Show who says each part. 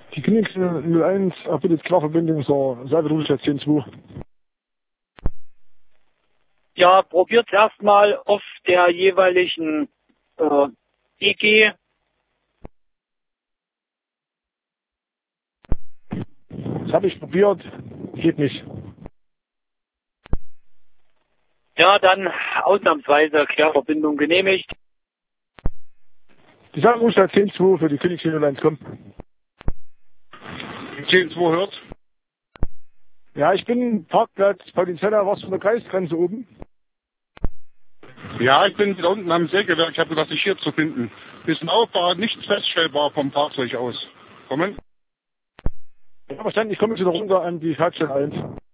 Speaker 1: Die Klinik 01 erbittet Klarverbindung zur Seilbedrohlichkeit 10.2.
Speaker 2: Ja, probiert erstmal auf der jeweiligen EG.
Speaker 1: Das habe ich probiert, geht nicht.
Speaker 2: Ja, dann ausnahmsweise Querverbindung genehmigt.
Speaker 1: Die Seilbedrohlichkeit 10.2 für die Klinik 01 kommt.
Speaker 3: 10.2 hört.
Speaker 1: Ja, ich bin Parkplatz Paulin-Zeller, was von der Kreisgrenze oben.
Speaker 3: Ja, ich bin da unten am Sägewerk. Ich habe gedacht, ich hier zu finden. Bisschen Aufbau, nichts feststellbar vom Fahrzeug aus. Kommen?
Speaker 1: Ja, verstanden, ich komme jetzt wieder runter an die Schaltstelle 1.